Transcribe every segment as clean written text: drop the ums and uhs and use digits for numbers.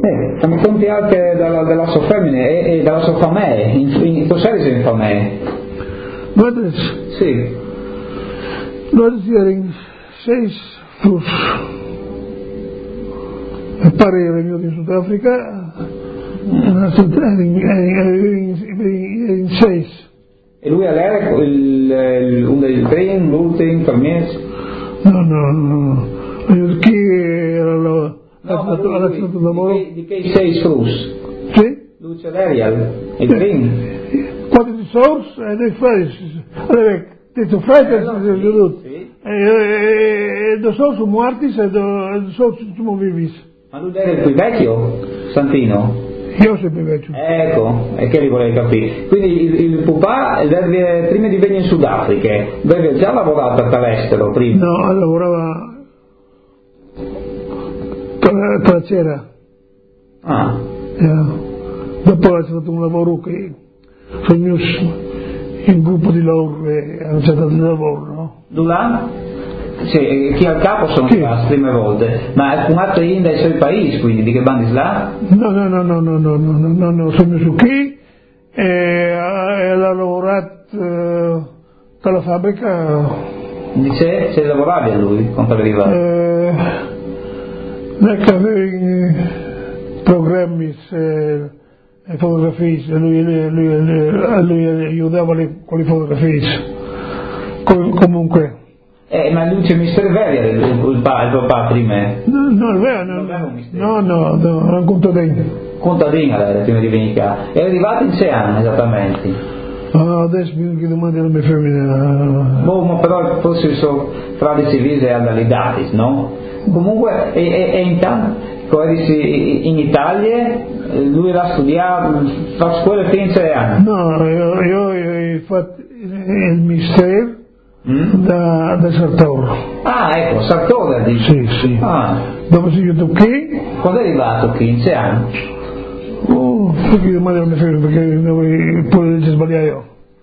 Siamo conti anche dalla sua femmina e dalla sua famiglia, in cosa in famiglia? Wat is? Sì. Wat is hier in 6 vroeg? Een paar jaar in Zuid-Afrika. En dat is in 6. E lui era uno dei primi, l'ultimo, per me? No. Chi era alla stato lavoro? Di che 6 frus? Sì? Luce Ariel, il primo. Quando di source e dei freies. Allora, detto freies è venuto. E da source morti e da source siamo vivis. Ma lui era il più vecchio, Santino? Io sempre vecchio. Ecco, è che li volevi capire. Quindi il papà prima di venire in Sudafrica, aveva già lavorato all'estero prima? No, lavorava per la cera. Ah. Dopo ha fatto un lavoro che sono in gruppo di loro e hanno cercato di lavoro, no? Là? Sì, chi al capo sono sì. Le prime volte, ma è un altro dai suoi paesi, quindi di che bandi là? No, sono su qui e ha lavorato alla fabbrica. Dice, se lavoravi a lui quando arriva? Che aveva programmi e fotografie, lui aiutava con le fotografie. Comunque. Ma lui c'è Mister Veria, il papà prima? No, è vero, no, era un contadino. Contadino era prima di venire qua. È arrivato in 6 anni esattamente. Adesso mi domandi la mia femmina. Ma però forse sono tra le civili e alle dati, no? Comunque, e intanto, in Italia, lui l'ha studiato, fa scuola fino a 6 anni? No, io ho fatto il mistero. Da Sartor. Ah, ecco, Sartor dici? Sì. Ah. Dopo si chiude qui. Quando è arrivato qui? In 6 anni? Perché domani non mi fermo, perché poi legge sbagliare io.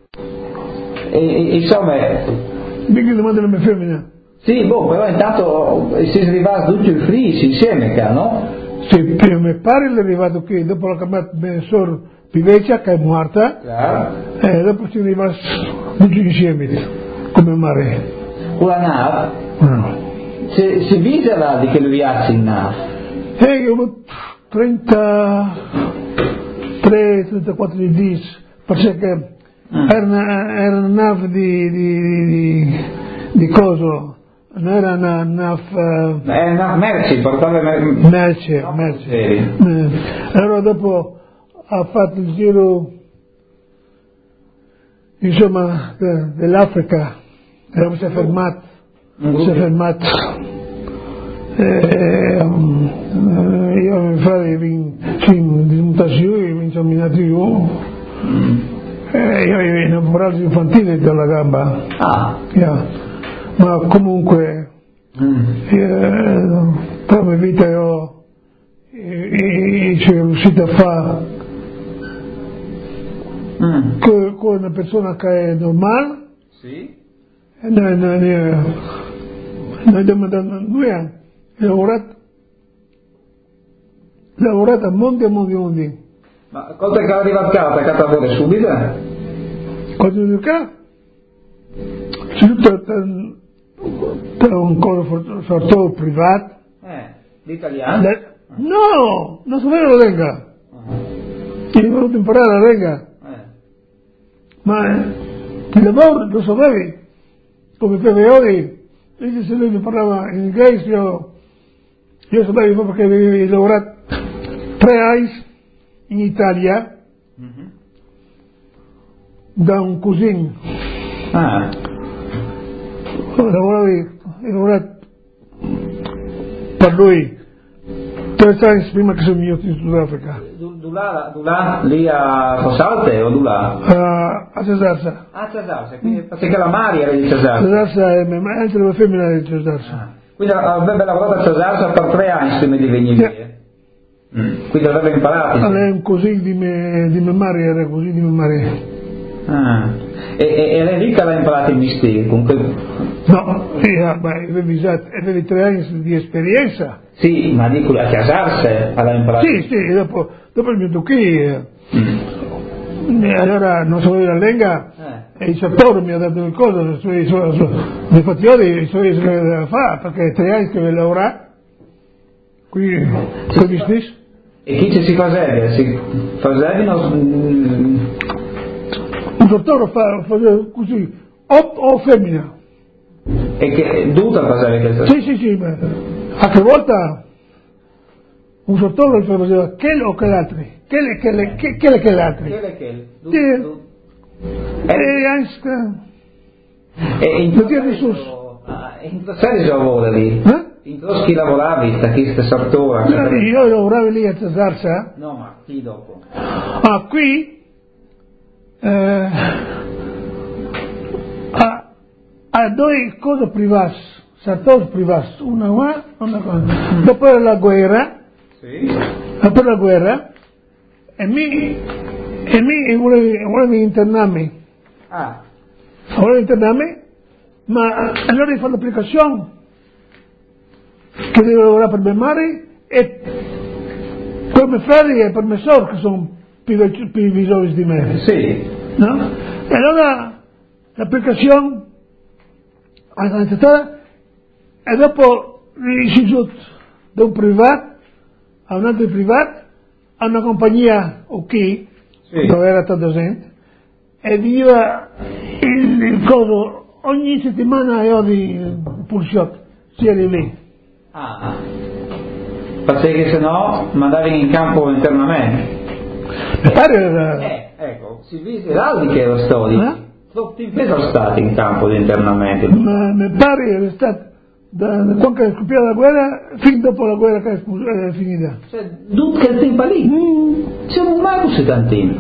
E insomma... Perché domani non mi fermo? Sì, però intanto si è arrivato tutti i frisi insieme qua, no? Sì, prima mi pare è arrivato qui, dopo la chiamata mia sorella Piveccia, che è morta. Claro. E dopo si è arrivato tutti insieme. Come mare? Con la nave? No. Si vise là di che lui viaggia in nave? Io 33-34 di perché era una nave di coso, non era una nave... Era una merci, portava merci. Allora dopo ha fatto il giro, insomma, dell'Africa. Si è fermato, io mi farei dismutazione, mi sono minato io io innamorato infantile della gamba, ma comunque per la mia vita io sono riuscito a fare con una persona che è normale. Sì. Noi abbiamo dato 2 anni, lavorato a monti. Ma cosa che arriva a casa, che lavora subito? Cosa di qua? Subito per un sorto privato. L'italiano? No, non sapevo la lingua. Io ho voluto imparare la lingua. Ma il lavoro lo sapevi? Come PVO, se lui mi parlava in inglese, io sapevo perché avevo lavorato 3 anni in Italia da un cugino. Ho lavorato per lui 3 anni prima che sono venuto in Sudafrica. Là, lì a Fossalte o là? A Cesarsa. A Cesarsa, quindi perché la Mari era di Cesarsa. Cesarsa è anche la femmina di Cesarsa. Quindi avrebbe lavorato a Cesarsa per 3 anni prima di venire via. Quindi avrebbe imparato. Lei è un così di mia madre, era così di mia madre. E lei lì che l'ha imparato il mistero? Comunque... No, avevi 3 anni di esperienza. Sì, ma dico a casarsi l'ha imparato. Sì, dopo il mio duchi, allora non sapevo la lingua, e il sartore mi ha dato le cose, le fazioni, i suoi da fare, perché 3 anni che devo lavorare, qui, come business. E chi ci si faceva? Si facevano... Un sartore faceva così, o femmina. E che dovuta faceva questa? Sì, ma a che volta un sartore faceva quel o quell'altro. Quell'altro. E in cosa sei lavora lì? In cosa chi lavoravi sta chi sartora? Io lavoravo lì a Cesarsa. No, ma chi dopo? Qui a 2 cose private, sartori privati, una qua, una cosa. Dopo la guerra, dopo la guerra, e mi volevo internarmi. Volevo internarmi, ma allora ho fatto l'applicazione che devo lavorare per me mare e per me ferri e per me sor che sono più visori di me. Sì. No? E allora l'applicazione è accettata e dopo l'istituto da un privato a un altro privato a una compagnia dove era tanta gente e veniva il coso ogni settimana io di pulsiotto sia lì. Perché se no mandavi in campo internamente. Mi pare ecco, si vede l'Aldi che era storia. Tutti sono stati in campo internamente. Ma mi pare che è stato da quando è scoppiata la guerra fin dopo la guerra che è finita. Cioè, tutto quel tempo lì? Siamo mai così tanti?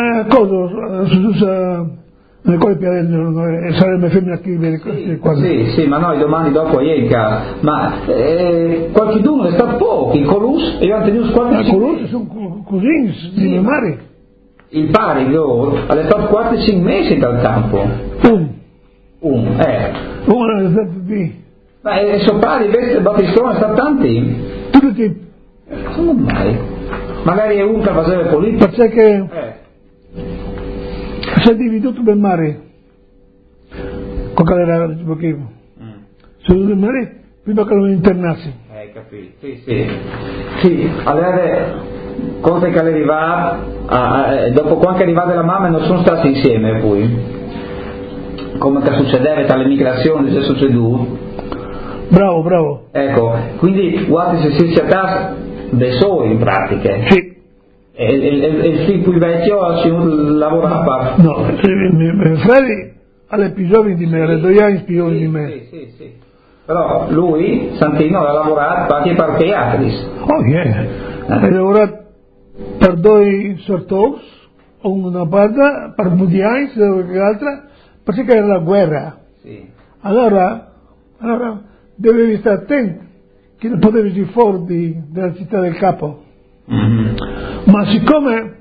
Le cose più sarebbe femmina che vede quasi. Sì, ma noi domani dopo Ienca, ma qualcuno è stato poco, i Colus, e io ho tenuto qualche... I Colus sono così, di mio mare. Il pari loro, è stato 4-5 mesi dal campo. Uno è stato di... Ma il suo pari, invece, Battistone, è stato tanti? Tutti. Come mai? Magari è uno che faceva politica. Perché... si è dividuto per mare con era il pochino si è dividuto per mare prima che lo internassi capito, sì allora cose che arriva dopo quando è arrivata la mamma non sono stati insieme poi come che succedeva tra le migrazioni è succeduto bravo ecco quindi guardi se si tratta dei soli in pratica sì. E il figlio più vecchio ha lavorato a parte? No, mio fratello ha più giovani di me, ha 2 anni più giovani di me. Sì. Però lui, Santino, ha lavorato anche per Teatris. Oh yeah, ha lavorato per 2 sartori, una parte per Mudiani, l'altra, perché era la guerra. Sì. Allora dovevi stare attento, che non potevi uscire fuori dalla città del capo. Ma siccome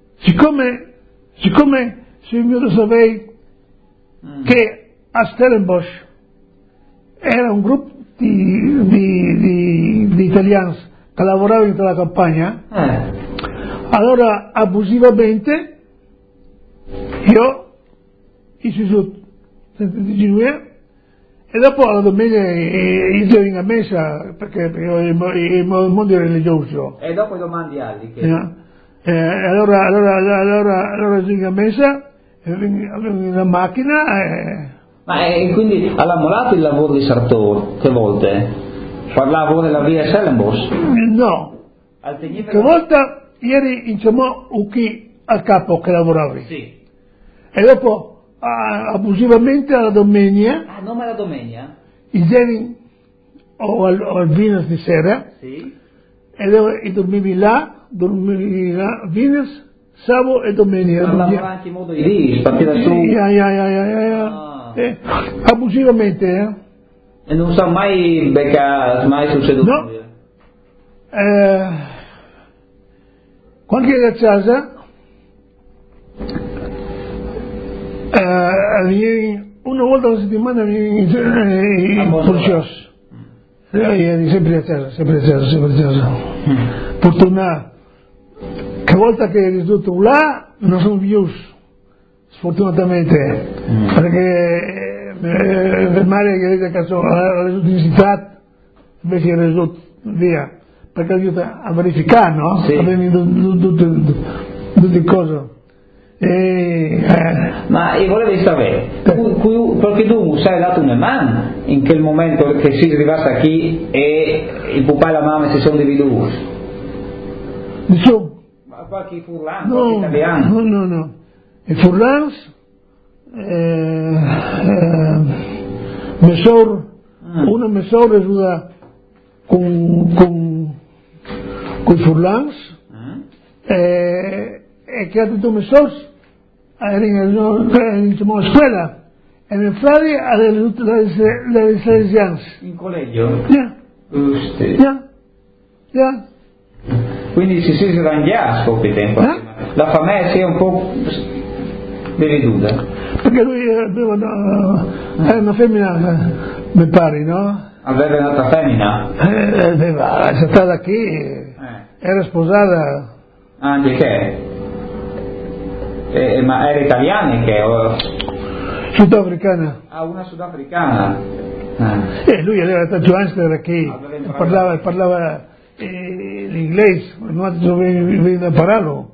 se io sapevo che a Stellenbosch era un gruppo di italiani che lavoravano in la campagna, allora abusivamente io istituto di Genuia e dopo alla domenica io ero in messa perché il mondo religioso e dopo domandi altri che... allora sono in messa avevo una macchina ma quindi alla molato il lavoro di Sartor che volte parlavo della via Stellenbosch no che volta ieri insomma al capo che lavoravi e dopo abusivamente alla domenica non ma la domenica il geni o al venerdì di sera e dormivi là venerdì sabato e domenica lavorava anche in modo di dire partire da su abusivamente e non sa mai mai succeduto no quando ero a casa una volta alla settimana i poliziosi. Sempre acceso. Fortuna che volta che è risultato là non sono più, sfortunatamente, perché il mare che vede che ha risultato in città invece è risultato via, perché aiuta a verificare, no? Sì. Tutte cose. Ma io volevo sapere, perché tu sei dato una mano in quel momento che si è arrivato qui e il papà e la mamma si sono dividuti? Insomma, qualche furlan, qualche italiano? No. I furlans, una mesora ajuda com i furlans, e che ha tutto mesors, diciamo, a scuola, e mio fratello ha le salesianze. In collegio? Yeah. Quindi si srangiava a quel tempo. La famiglia si è un po' dividuta. Perché lui era una femmina, mi pare, no? Aveva un'altra femmina? È stata qui, era sposata. Anche che? Ma era italiana che? Sudafricana. Ah, una sudafricana. Lui aveva tanto anni era qui, parlava l'inglese, non dovevo impararlo.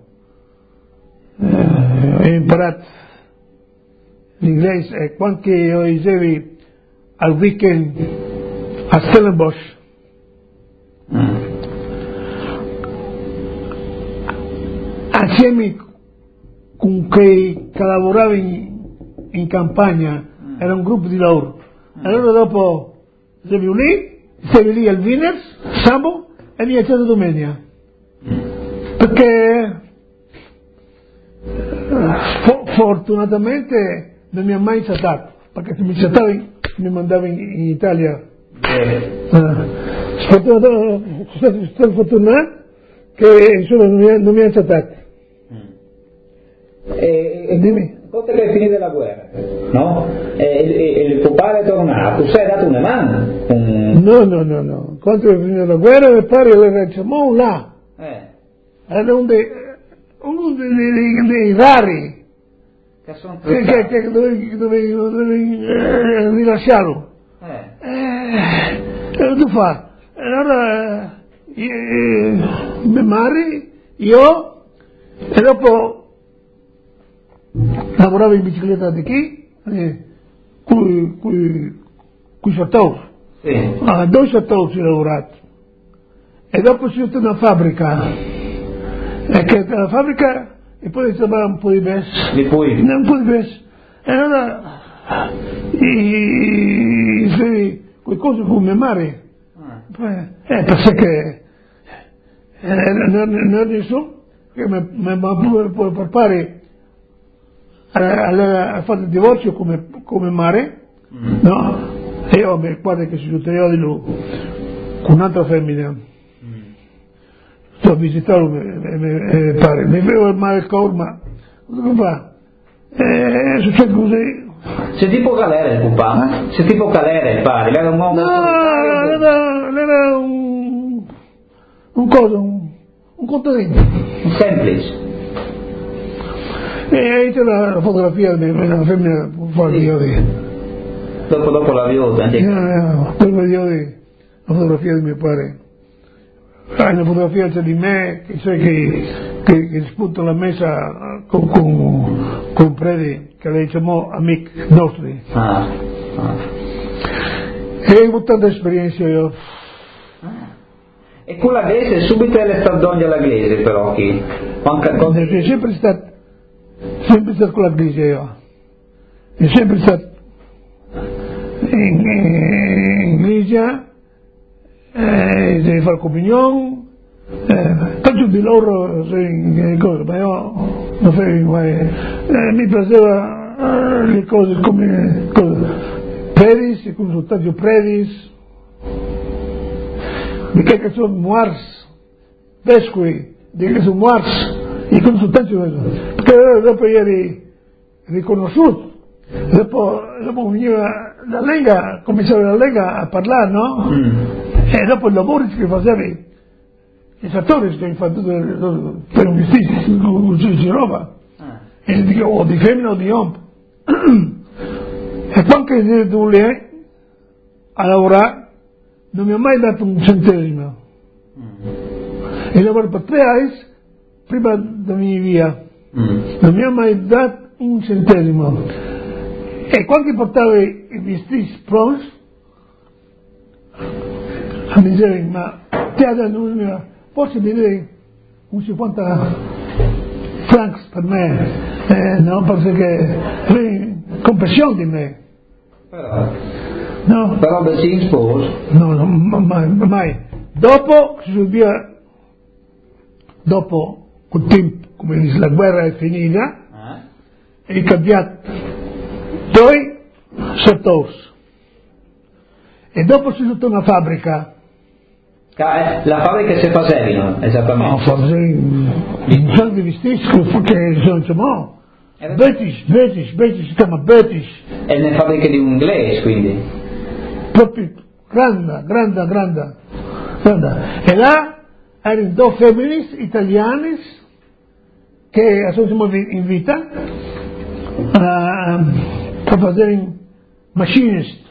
Ho imparato l'inglese e quando io dicevi al weekend a Stellenbosch, assieme con chi lavorava in campagna, era un gruppo di loro. Allora dopo stavi lì al venerdì, sabato e via c'era domenica. Perché fortunatamente non mi ha mai chattato, perché se mi chattavi mi mandavi in Italia. Sono fortunato che insomma non mi ha chattato. Dimmi. Quando è finita la guerra, no? E il papà è tornato, tu sei dato una mano? No. Quando è finita la guerra mi pare era diciamo là. Era uno dei rari che sono che dovevi rilasciarlo. E tu fa? Allora mia madre, io e dopo lavoravo in bicicletta di qui, con i chateau. A 2 chateau ho lavorato. E dopo sono andato in una fabbrica. E che la fabbrica e poi sembrava un po' di bes. Un po' di bes. E allora qualcosa con mia madre. Perché che non è nessuno che mi può portare ha fatto il divorzio come madre, no? E io mi guarda che si io con un'altra femmina. Sto a visitarlo mi pare, mi vedo il male cuore, ma cosa fa? Succede così. C'è tipo galera il papà? C'è tipo galera il padre? Era un uomo? No, era un contadino. Un semplice. E c'è la fotografia della femmina fuori di Iodi. Dopo la viuda? Dopo di Iodi, la fotografia di mio padre. Una fotografia c'è di me che spunto la messa con Predi, che le diciamo amici nostri. E ho avuto tanta esperienza io. E con la glese subito è stato donne alla glese però chi? È sempre stato con la glese io. È sempre stato in glese. Devi fare comunione, tanto di loro cose, ma io non facevo mai, mi piaceva le cose come predis, i consultati predis, perché sono muars, vescovi, che sono muars, i consultanti, perché dopo eri riconosciuto, Dopo veniva la Lega, cominciava la Lega a parlare, no? E dopo il lavoro che facevi, i fattori che hai fatto per un vestito di roba, o di femmina o di uomo. E quando sei andato lì a lavorare, non mi ha mai dato un centesimo. E lavoro per 3 anni prima di venire via. Non mi ha mai dato un centesimo. E quando portavo i vestiti pronti, mi diceva, ma te ha dato forse mi dai un 50 francs per me, no? Perché avevi compassione di me. No? Però da si sposo? No, mai. Dopo si subia, dopo quel tempo, come dice, la guerra è finita, è cambiato 2 settori. E dopo si è tutta una fabbrica. La fabbrica si facevano, esattamente? No, facevi un sacco di vestiti che sono, insomma, British, si chiama British. E nelle fabbriche di un inglese, quindi? Proprio grande. E là erano 2 femmine italiane che sono in vita per fare machinist.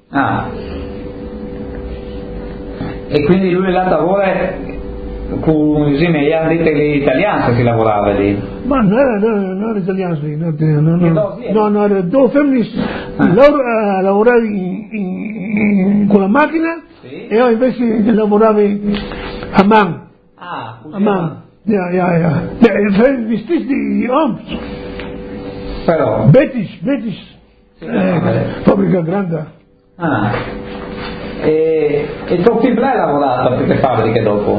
E quindi lui là lavora con gli anditi italiani se si lavorava lì? Ma non era italiano, no, erano 2 femmine, loro lavoravano con la macchina, sì. E io invece lavoravo a mano. A mano. Vestiti di uomo. Però? British, fabbrica grande. E tuo figlio hai lavorato a queste fabbriche dopo?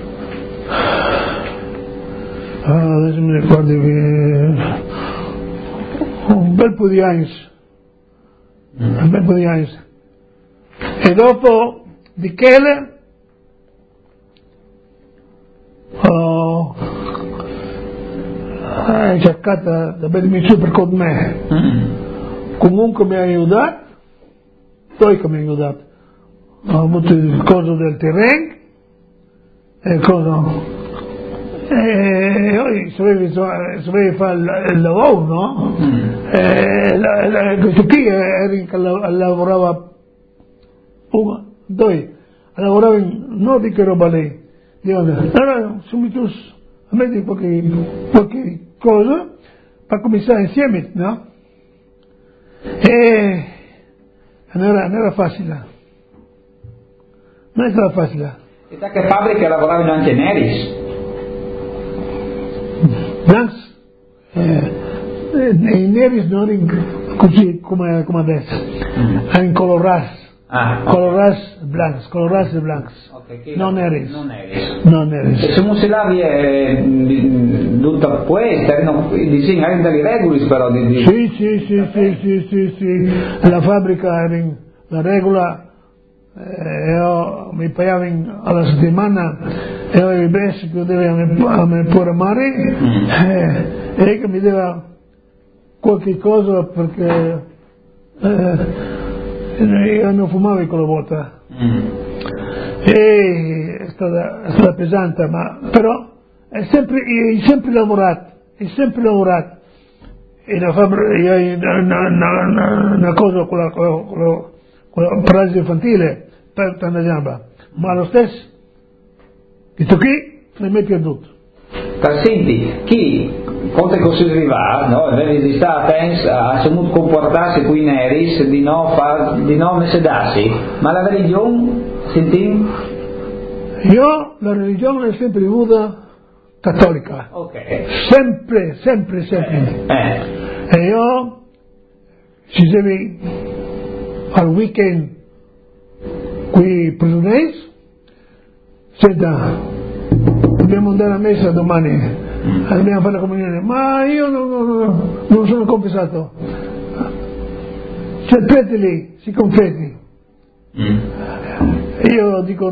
Adesso mi ricordo che un bel po' di anni. E dopo di Chele ho cercato da venire su per con me. Comunque mi ha aiutato, poi che mi ha aiutato. Ho avuto il coso del terreno e il coso. E io sapevo fare il lavoro, no? Questo qui lavorava 2, lavorava non di che roba lì. Allora subito a me di qualche cosa per cominciare insieme, no? E non era facile. Non era facile. E da che fabbrica lavoravano anche neris? Blancs, i neri non erano così come adesso, erano colorati blancs, okay, non neri. E se non si lavi tutta questa, erano delle regole però di... Sì, la fabbrica era la regola. Io mi pagavo alla settimana e io i bessi che dovevo a me programmare e che mi dava qualche cosa perché io non fumavo quella volta e è stata pesante, ma però è sempre lavorato e la fabbrica una cosa con la paralisi infantile per la gamba, ma lo stesso questo qui ne metti a tutto. Senti, chi quando così arriva, no? Devi stare a saputo comportarsi con i neris di non sedarsi, ma la religione, senti? Io la religione l'ho sempre avuta cattolica, sempre. E io ci devi al weekend qui prigionieri, senta, dobbiamo andare a messa domani, dobbiamo fare la comunione, ma io non sono confessato. C'è il prete lì, si confessi. Io dico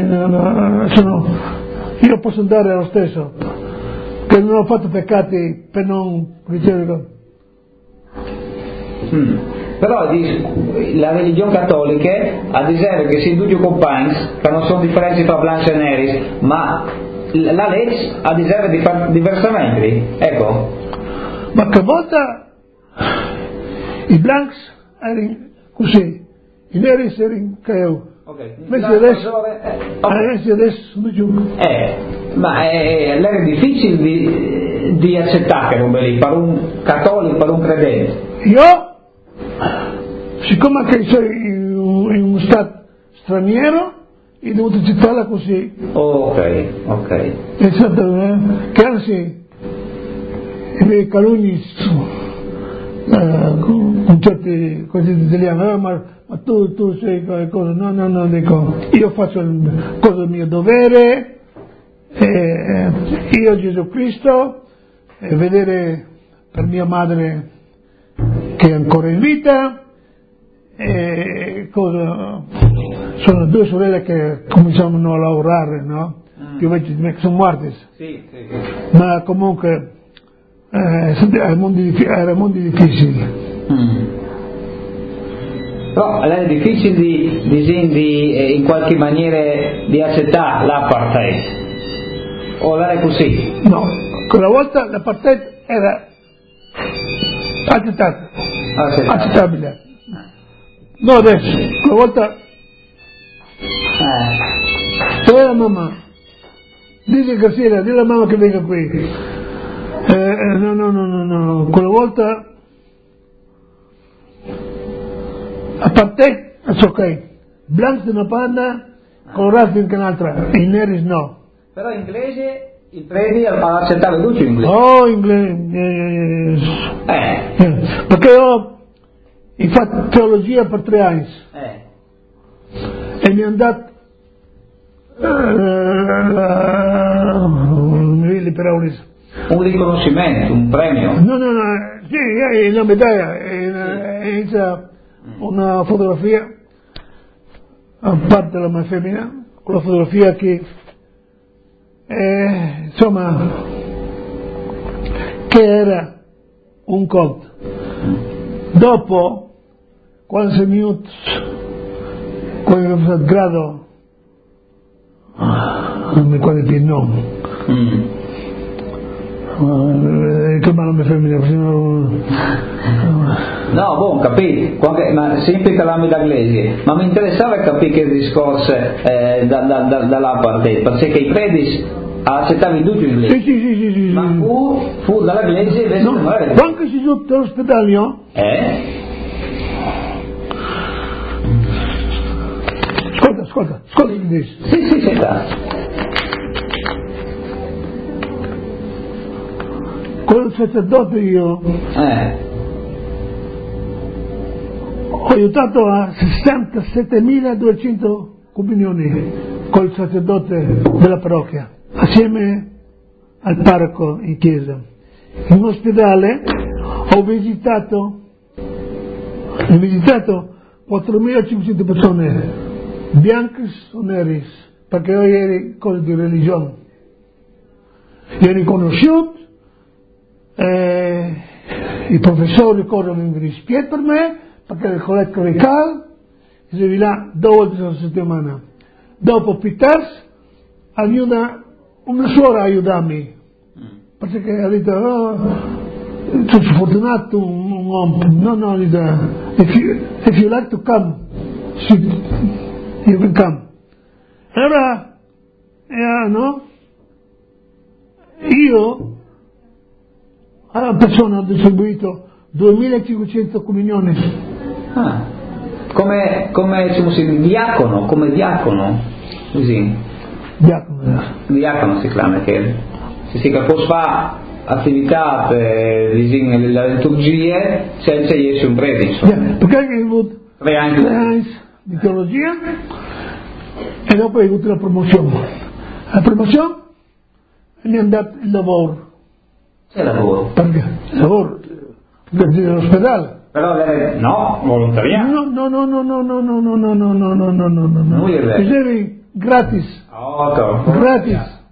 io posso andare lo stesso, che non ho fatto peccati per non ricevere. Però la religione cattolica ha detto che si due compagni che non sono differenti tra blanchi e neri, ma la legge ha detto di fare diversamente, ecco. Ma che volta i blanchi erano così, i neri erano che Okay. Adesso sono giù. Ma era difficile di accettare che per un cattolico, per un credente. Io, siccome che sono in uno stato straniero, ho dovuto accettarla così. Ok. È stato, che anzi, i calunni con certe cose italiane, ma tu sei qualcosa, no, dico, io faccio il mio dovere, io Gesù Cristo, vedere per mia madre che è ancora in vita, sono due sorelle che cominciano a lavorare, no? Che invece sono morte. Sì. Ma comunque erano mondi difficili. Però è difficile di in qualche maniera di accettare l'apartheid, o è così? No, quella volta l'apartheid era accettabile. No, adesso, quella volta dov'è la mamma? Dice Garcia, dì alla mamma che venga qui. No, quella volta apartheid, è ok, blanchi di una banda, colorati anche un'altra, i neri no. Però in inglese il predi ha accettato tutto in inglese. Oh, inglese. Perché ho fatto teologia per 3 anni. E mi hanno dato un riconoscimento, un premio. No, sì, una medaglia, una fotografia a parte della mia femmina, quella fotografia che insomma che era un conto. Dopo 15 minuti quando ho fatto il grado non mi ricordo più il nome, che male mi femmina. No, buon, capito, ma sempre parlando d'inglese, ma mi interessava capire che discorso dall'apartheid, perché i predis accettavi tutto in inglese. Sì. Ma fu dall'inglese invece non era. Quando si giù all'ospedale, Ascolta che dici. Sì, sta. Con il sacerdote io ho aiutato a 67.200 comunioni col sacerdote della parrocchia, assieme al parroco in chiesa. In ospedale ho visitato 4.500 persone, bianchi o neri, perché io ero cosa di religione. Io ero conosciuto, i professori corrono in rispetto per me, perché il colletto clericale si là 2 volte alla settimana. Dopo Peters aiuta una suora a aiutarmi, perché ha detto sono fortunato un uomo, no, if you like to come, you can come. Allora, no? Io alla persona ho distribuito 2.500 comunioni. Come diacono, così. Diacono si chiama, che può fare attività nella liturgia senza essere un prete. Perché hai avuto 3 anni di teologia e dopo hai avuto la promozione. La promozione mi hanno dato il lavoro. Che lavoro? Perché? Il lavoro dell'ospedale. Però no, volontariato. No. Non Dicevi gratis. Oh, Gratis.